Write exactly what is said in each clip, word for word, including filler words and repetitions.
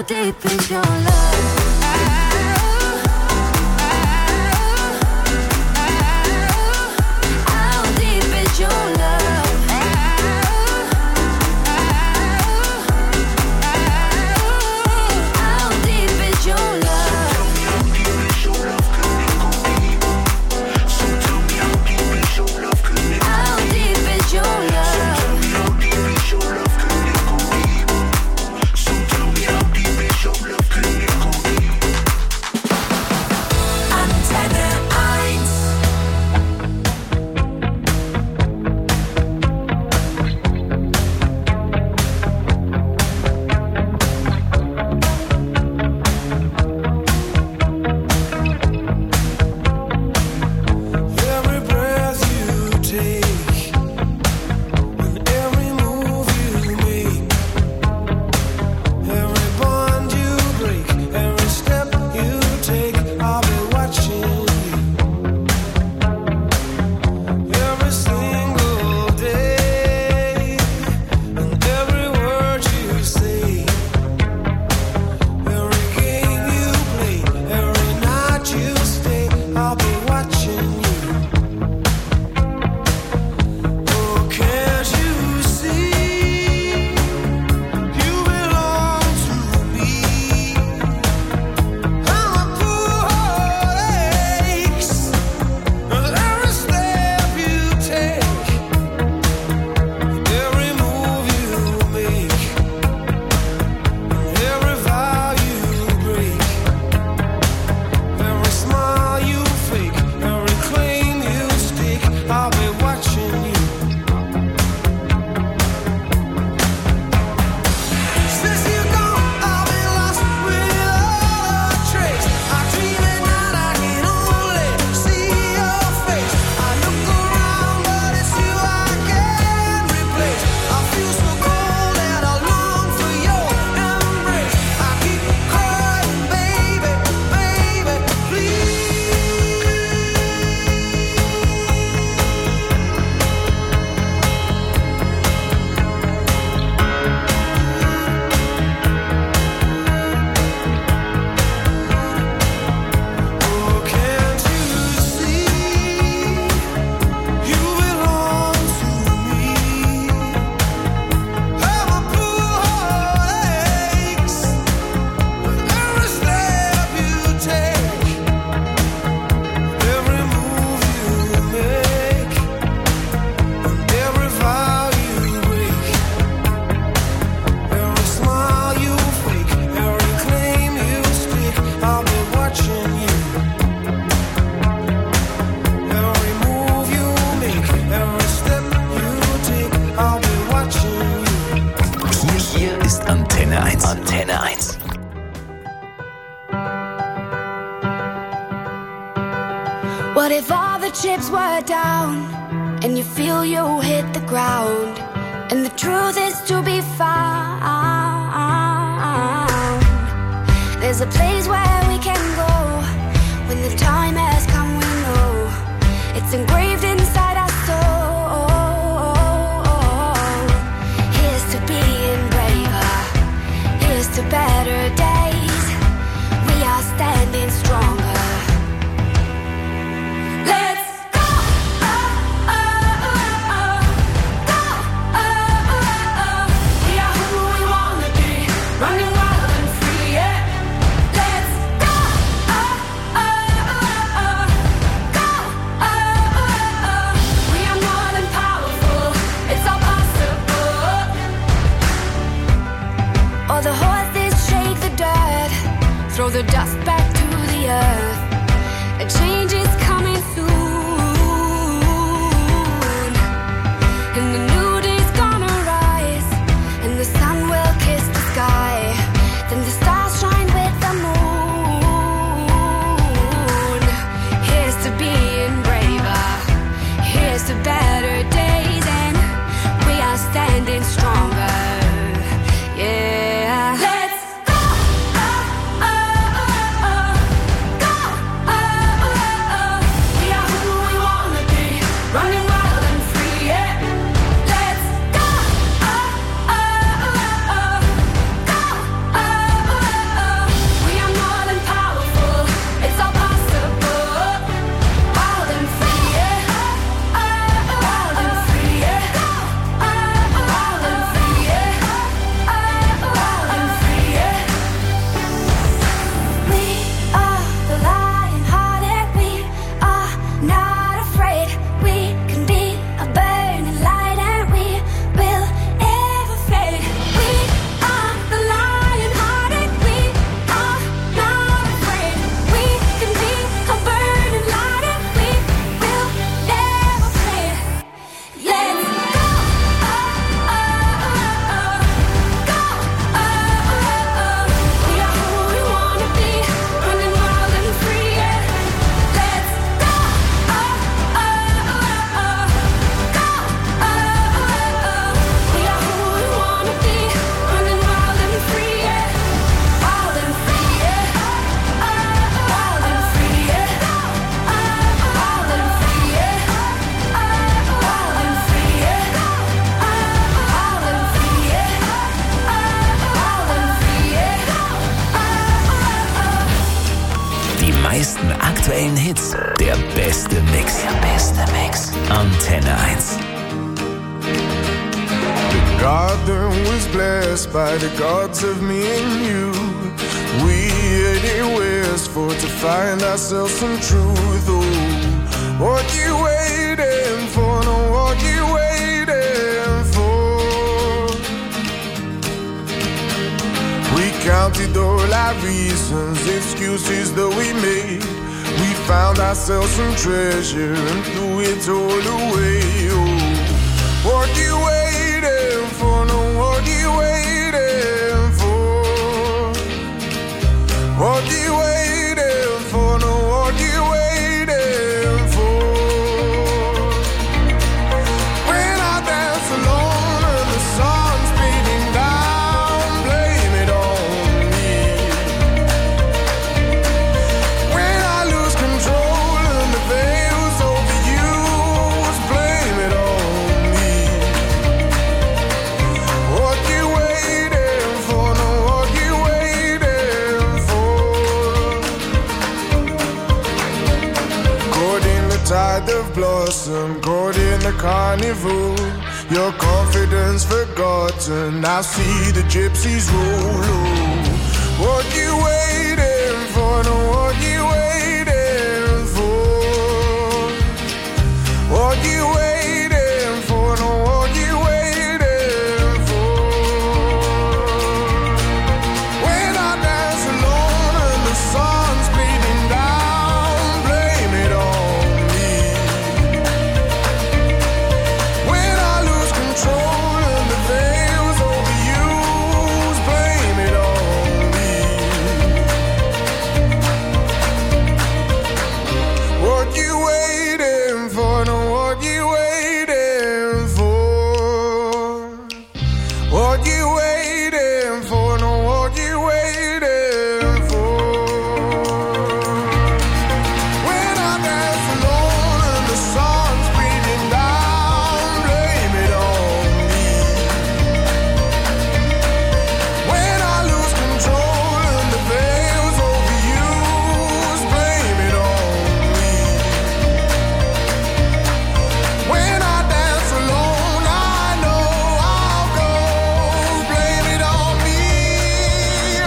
deep is your love? How deep is your love? How deep is your love? So tell me how deep is your love? How deep is your love? So tell me how deep is your love? So tell me how deep is your love? What if all the chips were down and you feel you hit the ground and the truth is to be found? There's a place where we can go when the time has come, we know it's engraved inside our soul. Here's to being braver, here's to better days. We are standing stronger. Running wild and free, yeah. Let's go. Oh, oh, oh, oh. garden was blessed by the gods of me and you. We headed west for to find ourselves some truth. Oh, what you waiting for? No, what you waiting for? We counted all our reasons, excuses that we made. We found ourselves some treasure and threw it all away. Oh, what you waiting for? No, what you waiting for? What you waiting for? No, what you waiting for? When I dance alone and the sun's beating down, blame it on me. When I lose control and the veil's overused, blame it on me. What you waiting for? No, what you waiting for? Caught in the tide of blossom, caught in the carnival. Your confidence forgotten, I see the gypsies roll. Oh, what you waiting for? No, what you waiting for? What you waiting for? No, what you waiting for? When I dance alone and the sun's bleeding down, blame it on me. When I lose control and the veil's overused, blame it on me. What you waiting for? No, what you waiting for? What you waiting for? No, what you waiting for? When I dance alone and the sun's beating down, blame it on me. When I lose control and the veil's overused, blame it on me. When I dance alone, I know I'll go, blame it on me. Oh,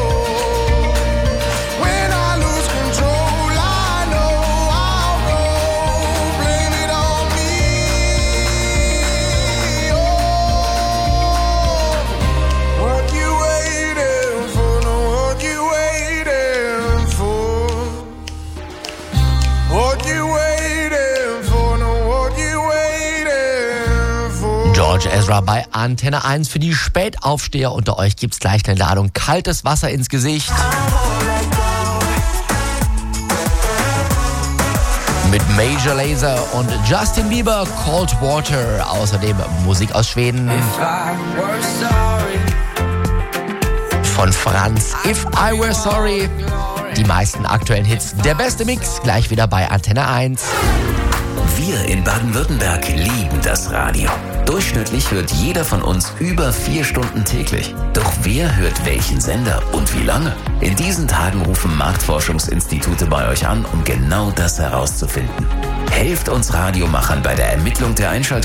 when I lose control, I know I'll go, blame it on me. Oh, what you waiting for? No, what you waiting for? What you waiting for? No, what you waiting for? George Ezra bei Antenne eins. Für die Spätaufsteher unter euch gibt's gleich eine Ladung kaltes Wasser ins Gesicht. Mit Major Lazer und Justin Bieber, Cold Water. Außerdem Musik aus Schweden von Franz, If I Were Sorry. Die meisten aktuellen Hits, der beste Mix, gleich wieder bei Antenne eins. Wir in Baden-Württemberg lieben das Radio. Durchschnittlich hört jeder von uns über vier Stunden täglich. Doch wer hört welchen Sender und wie lange? In diesen Tagen rufen Marktforschungsinstitute bei euch an, um genau das herauszufinden. Helft uns Radiomachern bei der Ermittlung der Einschaltquote